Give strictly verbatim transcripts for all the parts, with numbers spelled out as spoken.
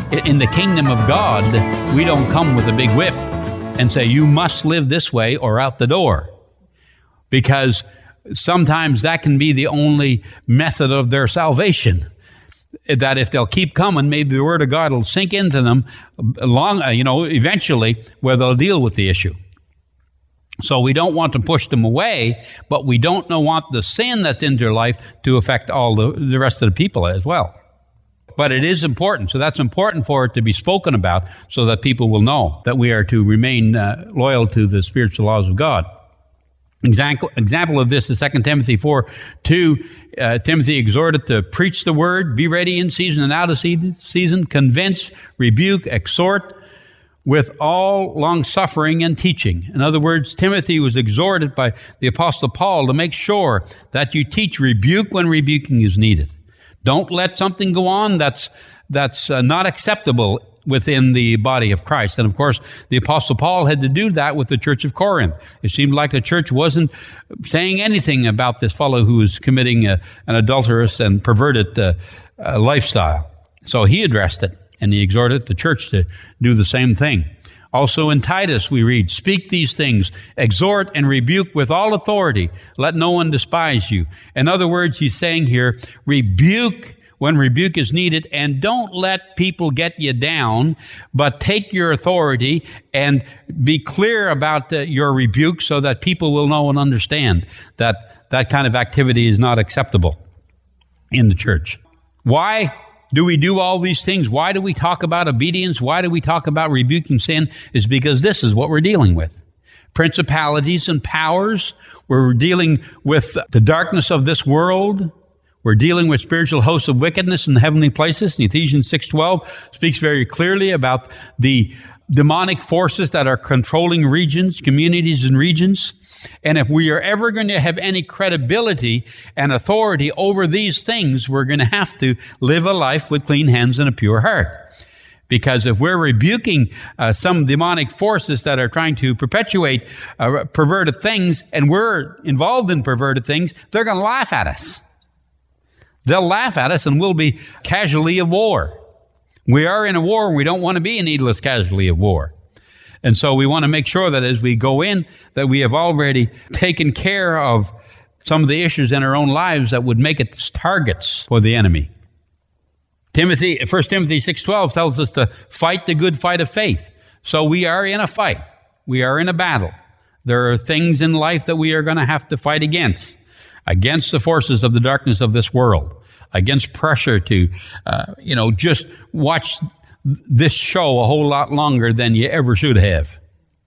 In the kingdom of God, we don't come with a big whip and say, you must live this way or out the door. Because sometimes that can be the only method of their salvation. That if they'll keep coming, maybe the Word of God will sink into them long, you know, eventually, where they'll deal with the issue. So we don't want to push them away, but we don't want the sin that's in their life to affect all the, the rest of the people as well. But it is important. So that's important for it to be spoken about so that people will know that we are to remain uh, loyal to the spiritual laws of God. Example, example of this is Second Timothy four two. Uh, Timothy exhorted to preach the word, be ready in season and out of season, convince, rebuke, exhort with all long-suffering and teaching. In other words, Timothy was exhorted by the Apostle Paul to make sure that you teach, rebuke when rebuking is needed. Don't let something go on that's that's uh, not acceptable within the body of Christ. And of course, the Apostle Paul had to do that with the church of Corinth. It seemed like the church wasn't saying anything about this fellow who was committing a, an adulterous and perverted uh, uh, lifestyle. So he addressed it, and he exhorted the church to do the same thing. Also in Titus we read, speak these things, exhort and rebuke with all authority. Let no one despise you. In other words, he's saying here, rebuke when rebuke is needed, and don't let people get you down, but take your authority and be clear about the, your rebuke so that people will know and understand that that kind of activity is not acceptable in the church. Why do we do all these things? Why do we talk about obedience? Why do we talk about rebuking sin? Is because this is what we're dealing with. Principalities and powers. We're dealing with the darkness of this world. We're dealing with spiritual hosts of wickedness in the heavenly places. And Ephesians six twelve speaks very clearly about the demonic forces that are controlling regions, communities, and regions. And if we are ever going to have any credibility and authority over these things, we're going to have to live a life with clean hands and a pure heart. Because if we're rebuking uh, some demonic forces that are trying to perpetuate uh, perverted things, and we're involved in perverted things, they're going to laugh at us. They'll laugh at us, and we'll be casualty of war. We are in a war, and we don't want to be a needless casualty of war. And so we want to make sure that as we go in, that we have already taken care of some of the issues in our own lives that would make it targets for the enemy. Timothy, First Timothy six twelve tells us to fight the good fight of faith. So we are in a fight. We are in a battle. There are things in life that we are going to have to fight against. Against the forces of the darkness of this world. Against pressure to, uh, you know, just watch this show a whole lot longer than you ever should have.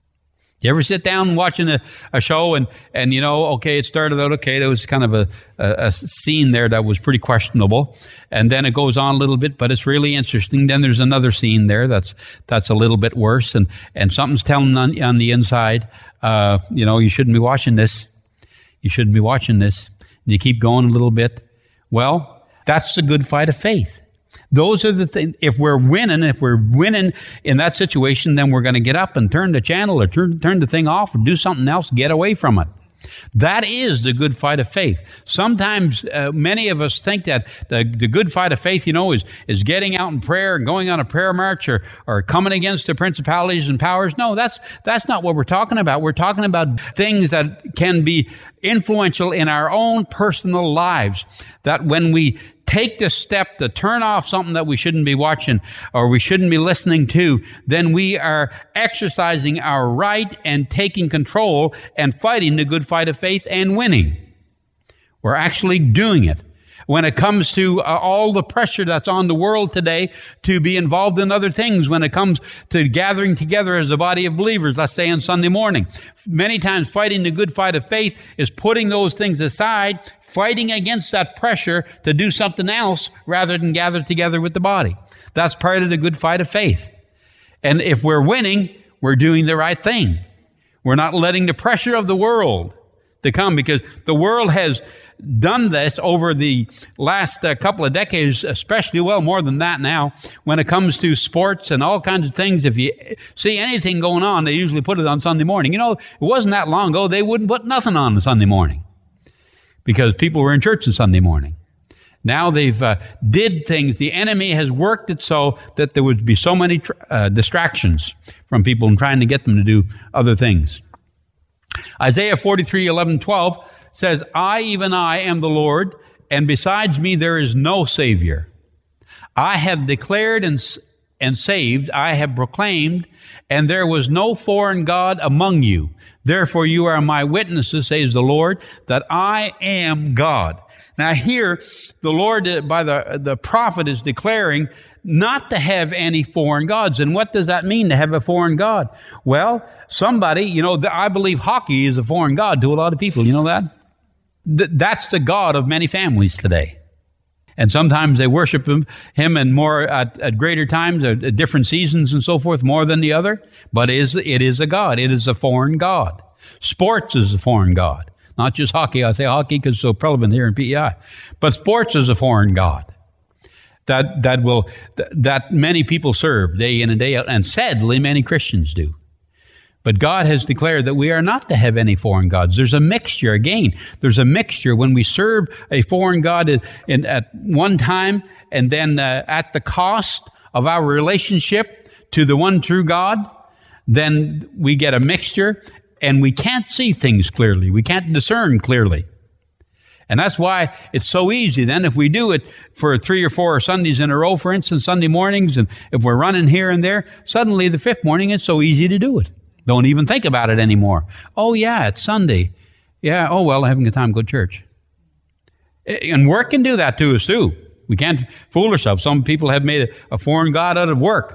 You ever sit down watching a, a show and, and, you know, okay, it started out okay, there was kind of a, a, a scene there that was pretty questionable, and then it goes on a little bit, but it's really interesting. Then there's another scene there that's that's a little bit worse, and, and something's telling on, on the inside, uh, you know, you shouldn't be watching this. You shouldn't be watching this. And you keep going a little bit. Well, that's the good fight of faith. Those are the things. If we're winning, if we're winning in that situation, then we're going to get up and turn the channel or turn, turn the thing off or do something else, get away from it. That is the good fight of faith. Sometimes uh, many of us think that the, the good fight of faith, you know, is, is getting out in prayer and going on a prayer march or, or coming against the principalities and powers. No, that's that's not what we're talking about. We're talking about things that can be influential in our own personal lives. That when we take the step to turn off something that we shouldn't be watching or we shouldn't be listening to, then we are exercising our right and taking control and fighting the good fight of faith and winning. We're actually doing it. When it comes to uh, all the pressure that's on the world today to be involved in other things, when it comes to gathering together as a body of believers, let's say on Sunday morning, many times fighting the good fight of faith is putting those things aside, fighting against that pressure to do something else rather than gather together with the body. That's part of the good fight of faith. And if we're winning, we're doing the right thing. We're not letting the pressure of the world to come, because the world has done this over the last uh, couple of decades, especially, well, more than that now, when it comes to sports and all kinds of things. If you see anything going on, they usually put it on Sunday morning. You know, it wasn't that long ago, they wouldn't put nothing on Sunday morning because people were in church on Sunday morning. Now they've uh, did things. The enemy has worked it so that there would be so many tr- uh, distractions from people and trying to get them to do other things. Isaiah forty-three, eleven, twelve says, I, even I, am the Lord, and besides me there is no Savior. I have declared and, and saved, I have proclaimed, and there was no foreign God among you. Therefore you are my witnesses, says the Lord, that I am God. Now here, the Lord, by the, the prophet, is declaring not to have any foreign gods. And what does that mean, to have a foreign god? Well, somebody, you know, I believe hockey is a foreign god to a lot of people. You know that? Th- that's the god of many families today. And sometimes they worship him, him and more at, at greater times, at, at different seasons and so forth, more than the other. But it is, it is a god. It is a foreign god. Sports is a foreign god. Not just hockey. I say hockey because it's so prevalent here in P E I. But sports is a foreign god that that will that many people serve day in and day out, and sadly many Christians do. But God has declared that we are not to have any foreign gods. There's a mixture. Again, there's a mixture when we serve a foreign god in, in, at one time, and then uh, at the cost of our relationship to the one true God, then we get a mixture. And we can't see things clearly. We can't discern clearly. And that's why it's so easy then, if we do it for three or four Sundays in a row, for instance, Sunday mornings, and if we're running here and there, suddenly the fifth morning it's so easy to do it. Don't even think about it anymore. Oh yeah, it's Sunday. Yeah, oh well, I haven't got time to go to church. And work can do that to us too. We can't fool ourselves. Some people have made a, a foreign god out of work.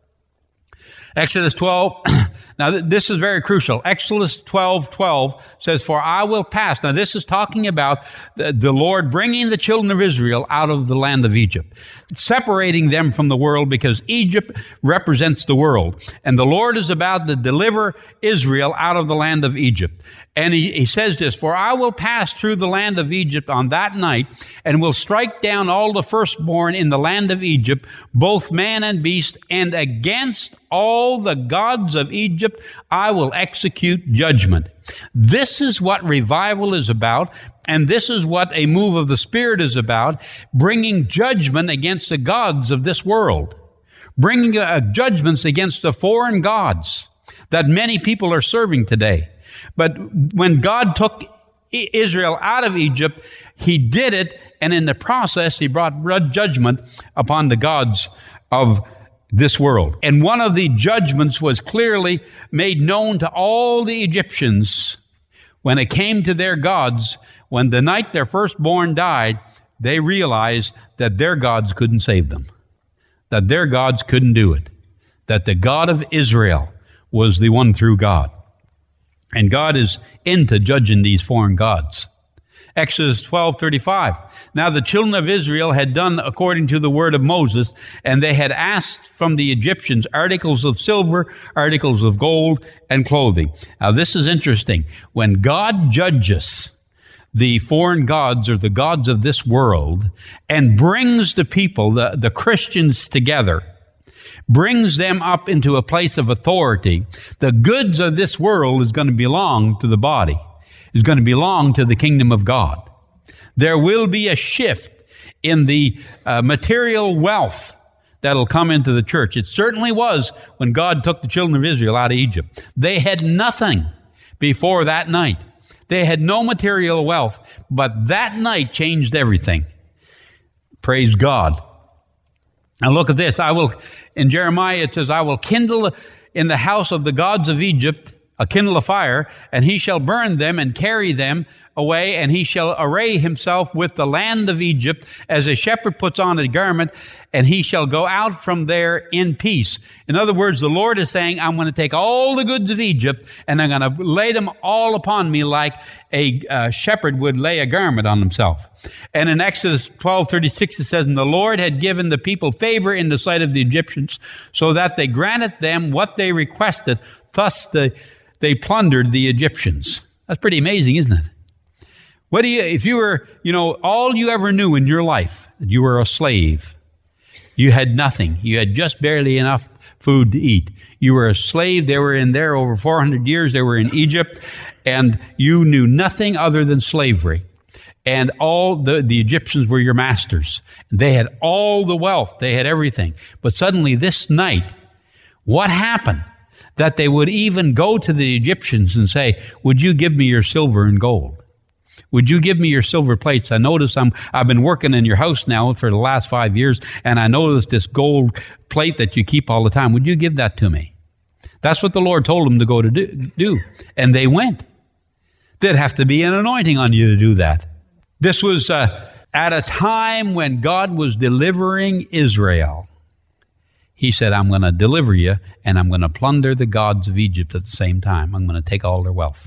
Exodus twelve, now this is very crucial. Exodus twelve, twelve says, for I will pass. Now this is talking about the, the Lord bringing the children of Israel out of the land of Egypt, separating them from the world, because Egypt represents the world. And the Lord is about to deliver Israel out of the land of Egypt. And he, he says this, for I will pass through the land of Egypt on that night, and will strike down all the firstborn in the land of Egypt, both man and beast, and against all the gods of Egypt I will execute judgment. This is what revival is about, and this is what a move of the Spirit is about, bringing judgment against the gods of this world, bringing uh, judgments against the foreign gods that many people are serving today. But when God took Israel out of Egypt, He did it, and in the process, He brought judgment upon the gods of this world. And one of the judgments was clearly made known to all the Egyptians when it came to their gods. When the night their firstborn died, they realized that their gods couldn't save them, that their gods couldn't do it, that the God of Israel was the one true God. And God is into judging these foreign gods. Exodus twelve thirty-five. Now the children of Israel had done according to the word of Moses, and they had asked from the Egyptians articles of silver, articles of gold, and clothing. Now this is interesting. When God judges the foreign gods, or the gods of this world, and brings the people, the, the Christians together, brings them up into a place of authority, the goods of this world is going to belong to the body, is going to belong to the kingdom of God. There will be a shift in the uh, material wealth that'll come into the church. It certainly was when God took the children of Israel out of Egypt. They had nothing before that night. They had no material wealth, but that night changed everything. Praise God. Now look at this. I will, in Jeremiah it says, I will kindle in the house of the gods of Egypt, a kindle a fire, and he shall burn them and carry them away, and he shall array himself with the land of Egypt as a shepherd puts on a garment, and he shall go out from there in peace. In other words, the Lord is saying, I'm going to take all the goods of Egypt and I'm going to lay them all upon me like a uh, shepherd would lay a garment on himself. And in Exodus twelve thirty-six it says, and the Lord had given the people favor in the sight of the Egyptians, so that they granted them what they requested. Thus the, they plundered the Egyptians. That's pretty amazing, isn't it? What do you, if you were, you know, all you ever knew in your life, you were a slave. You had nothing. You had just barely enough food to eat. You were a slave. They were in there over four hundred years. They were in Egypt, and you knew nothing other than slavery. And all the, the Egyptians were your masters. They had all the wealth. They had everything. But suddenly this night, what happened? That they would even go to the Egyptians and say, would you give me your silver and gold? Would you give me your silver plates? I notice I'm, I've been working in your house now for the last five years, and I noticed this gold plate that you keep all the time. Would you give that to me? That's what the Lord told them to go to do. do. And they went. There'd have to be an anointing on you to do that. This was uh, at a time when God was delivering Israel. He said, I'm going to deliver you, and I'm going to plunder the gods of Egypt at the same time. I'm going to take all their wealth.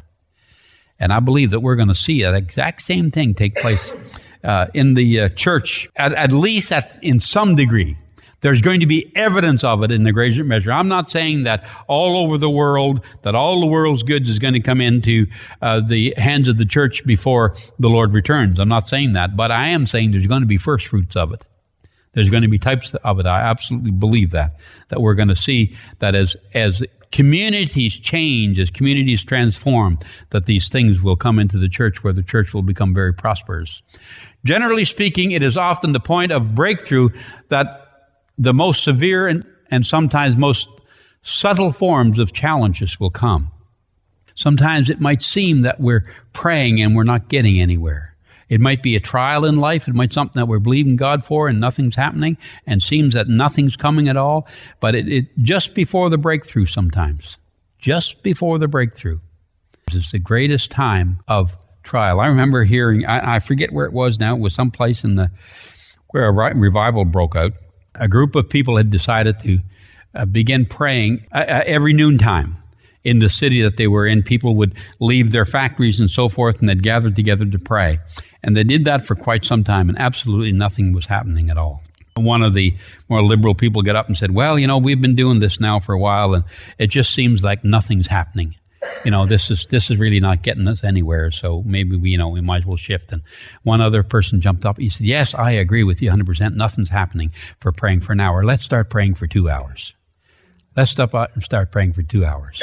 And I believe that we're going to see that exact same thing take place uh, in the uh, church, at, at least at, in some degree. There's going to be evidence of it in the greater measure. I'm not saying that all over the world, that all the world's goods is going to come into uh, the hands of the church before the Lord returns. I'm not saying that, but I am saying there's going to be first fruits of it. There's going to be types of it. I absolutely believe that, that we're going to see that as, as communities change, as communities transform, that these things will come into the church where the church will become very prosperous. Generally speaking, it is often the point of breakthrough that the most severe and, and sometimes most subtle forms of challenges will come. Sometimes it might seem that we're praying and we're not getting anywhere. It might be a trial in life. It might be something that we're believing God for and nothing's happening and seems that nothing's coming at all. But it, it just before the breakthrough sometimes, just before the breakthrough, it's the greatest time of trial. I remember hearing, I, I forget where it was now, it was someplace in the, where a revival broke out. A group of people had decided to uh, begin praying uh, uh, every noontime in the city that they were in. People would leave their factories and so forth, and they'd gather together to pray. And they did that for quite some time, and absolutely nothing was happening at all. One of the more liberal people got up and said, well, you know, we've been doing this now for a while, and it just seems like nothing's happening. You know, this is this is really not getting us anywhere, so maybe we, you know, we might as well shift. And one other person jumped up. He said, yes, I agree with you one hundred percent. Nothing's happening for praying for an hour. Let's start praying for two hours. Let's stop out and start praying for two hours.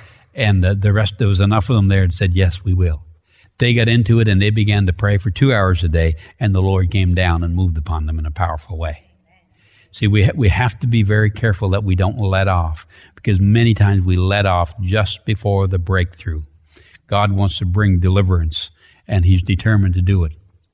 And uh, the rest, there was enough of them there that said, yes, we will. They got into it, and they began to pray for two hours a day, and the Lord came down and moved upon them in a powerful way. See, we ha- we have to be very careful that we don't let off, because many times we let off just before the breakthrough. God wants to bring deliverance, and He's determined to do it.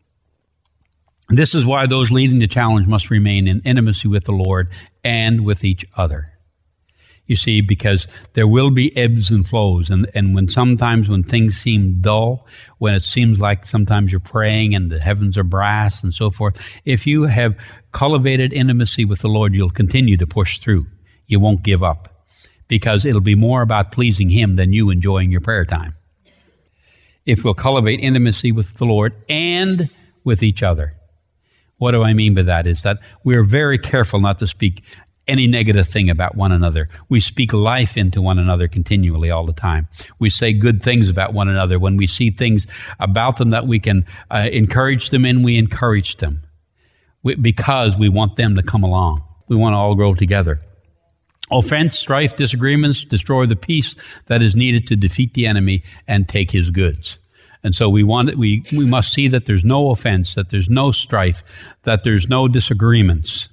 This is why those leading the challenge must remain in intimacy with the Lord and with each other. You see, because there will be ebbs and flows, and, and when sometimes when things seem dull, when it seems like sometimes you're praying and the heavens are brass and so forth, if you have cultivated intimacy with the Lord, you'll continue to push through. You won't give up, because it'll be more about pleasing Him than you enjoying your prayer time. If we'll cultivate intimacy with the Lord and with each other. What do I mean by that? Is that we're very careful not to speak any negative thing about one another. We speak life into one another continually all the time. We say good things about one another. When we see things about them that we can uh, encourage them in, we encourage them we, because we want them to come along. We want to all grow together. Offense, strife, disagreements destroy the peace that is needed to defeat the enemy and take his goods. And so we want we we must see that there's no offense, that there's no strife, that there's no disagreements.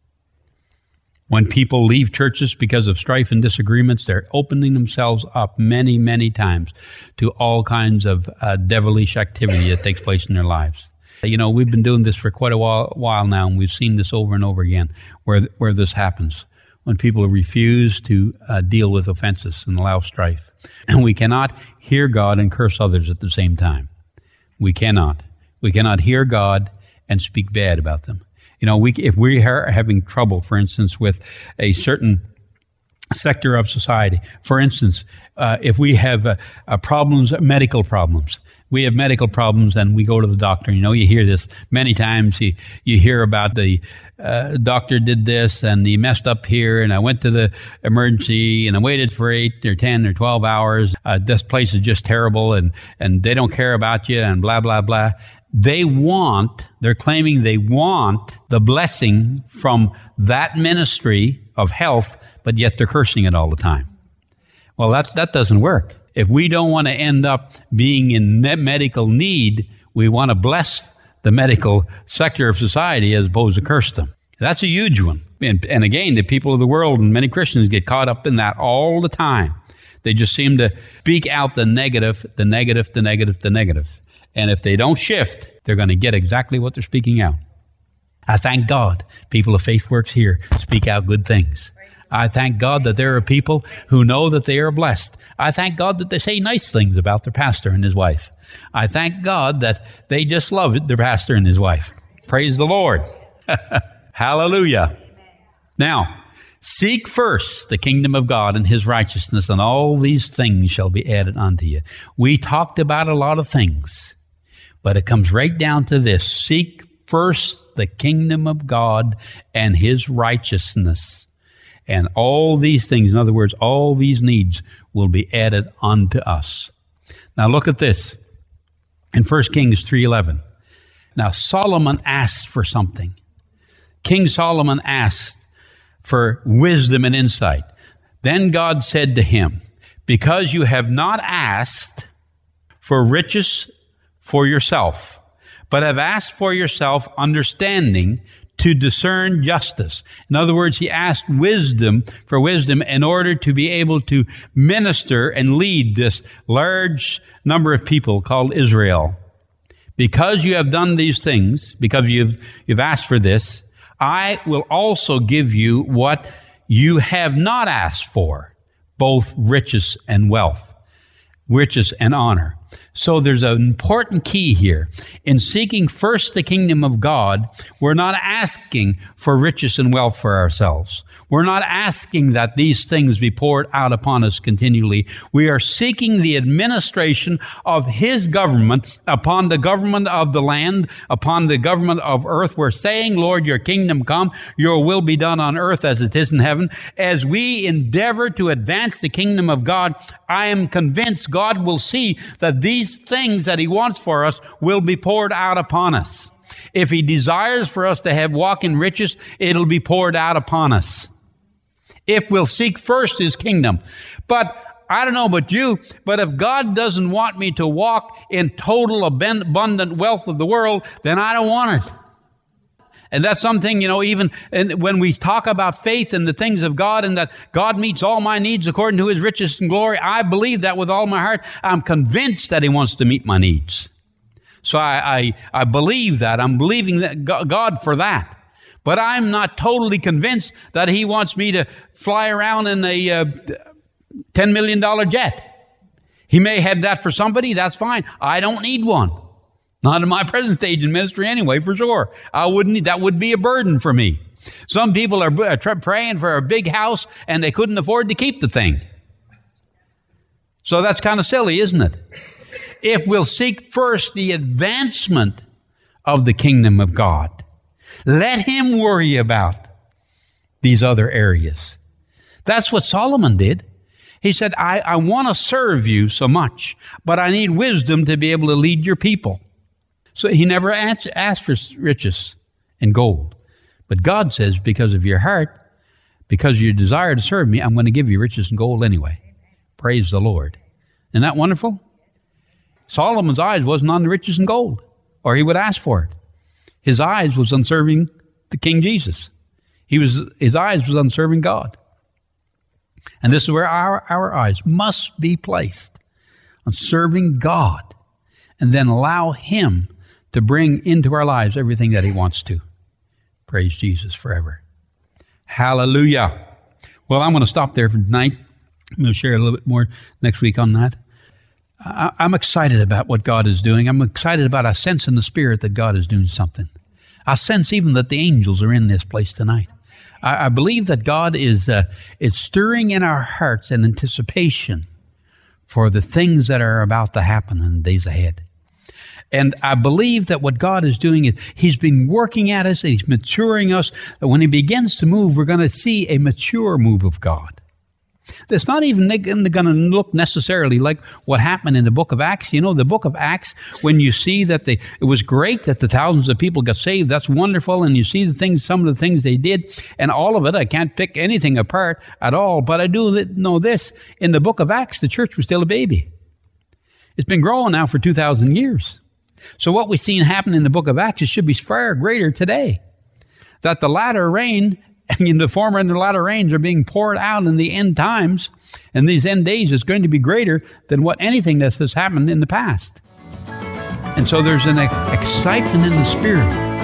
When people leave churches because of strife and disagreements, they're opening themselves up many, many times to all kinds of uh, devilish activity that takes place in their lives. You know, we've been doing this for quite a while, while now, and we've seen this over and over again, where where this happens, when people refuse to uh, deal with offenses and allow strife. And we cannot hear God and curse others at the same time. We cannot. We cannot hear God and speak bad about them. You know, we, if we are having trouble, for instance, with a certain sector of society, for instance, uh, if we have uh, uh, problems, medical problems, we have medical problems and we go to the doctor. You know, you hear this many times. You, you hear about the uh, doctor did this and he messed up here, and I went to the emergency and I waited for eight or ten or twelve hours. Uh, this place is just terrible, and, and they don't care about you, and blah, blah, blah. They want, they're claiming they want the blessing from that ministry of health, but yet they're cursing it all the time. Well, that's, that doesn't work. If we don't want to end up being in medical need, we want to bless the medical sector of society as opposed to curse them. That's a huge one. And, and again, the people of the world and many Christians get caught up in that all the time. They just seem to speak out the negative, the negative, the negative, the negative. And if they don't shift, they're going to get exactly what they're speaking out. I thank God people of Faith Works here speak out good things. I thank God that there are people who know that they are blessed. I thank God that they say nice things about their pastor and his wife. I thank God that they just love their pastor and his wife. Praise the Lord. Hallelujah. Now, seek first the kingdom of God and his righteousness, and all these things shall be added unto you. We talked about a lot of things, but it comes right down to this. Seek first the kingdom of God and his righteousness. And all these things, in other words, all these needs will be added unto us. Now look at this. In First Kings three eleven. Now Solomon asked for something. King Solomon asked for wisdom and insight. Then God said to him, because you have not asked for riches for yourself, but have asked for yourself understanding to discern justice. In other words, he asked wisdom for wisdom in order to be able to minister and lead this large number of people called Israel. Because you have done these things, because you've, you've asked for this, I will also give you what you have not asked for, both riches and wealth, riches and honor. So there's an important key here. In seeking first the kingdom of God, we're not asking for riches and wealth for ourselves. We're not asking that these things be poured out upon us continually. We are seeking the administration of his government upon the government of the land, upon the government of earth. We're saying, Lord, your kingdom come, your will be done on earth as it is in heaven. As we endeavor to advance the kingdom of God, I am convinced God will see that these things that he wants for us will be poured out upon us. If he desires for us to have walk in riches, it'll be poured out upon us. If we'll seek first his kingdom. But I don't know about you, but if God doesn't want me to walk in total abundant wealth of the world, then I don't want it. And that's something, you know, even when we talk about faith and the things of God and that God meets all my needs according to his riches and glory, I believe that with all my heart. I'm convinced that he wants to meet my needs. So I, I, I believe that. I'm believing that God for that. But I'm not totally convinced that he wants me to fly around in a uh, ten million dollars jet. He may have that for somebody. That's fine. I don't need one. Not in my present stage in ministry anyway, for sure. I wouldn't need, that would be a burden for me. Some people are, are praying for a big house and they couldn't afford to keep the thing. So that's kind of silly, isn't it? If we'll seek first the advancement of the kingdom of God, let him worry about these other areas. That's what Solomon did. He said, I, I want to serve you so much, but I need wisdom to be able to lead your people. So he never asked, asked for riches and gold. But God says, because of your heart, because of your desire to serve me, I'm going to give you riches and gold anyway. Praise the Lord. Isn't that wonderful? Solomon's eyes wasn't on the riches and gold, or he would ask for it. His eyes was on serving the King Jesus. He was, his eyes was on serving God. And this is where our, our eyes must be placed, on serving God, and then allow him to bring into our lives everything that he wants to. Praise Jesus forever. Hallelujah. Well, I'm going to stop there for tonight. I'm going to share a little bit more next week on that. I, I'm excited about what God is doing. I'm excited about, I sense in the Spirit that God is doing something. I sense even that the angels are in this place tonight. I, I believe that God is, uh, is stirring in our hearts an anticipation for the things that are about to happen in the days ahead. And I believe that what God is doing is he's been working at us and he's maturing us. That when he begins to move, we're going to see a mature move of God. It's not even going to look necessarily like what happened in the book of Acts. You know, the book of Acts, when you see that they, it was great that the thousands of people got saved, that's wonderful, and you see the things, some of the things they did, and all of it, I can't pick anything apart at all, but I do know this, in the book of Acts, the church was still a baby. It's been growing now for two thousand years. So what we've seen happen in the book of Acts should be far greater today. That the latter rain, I mean, the former and the latter rains are being poured out in the end times, and these end days is going to be greater than what anything that has happened in the past. And so there's an excitement in the Spirit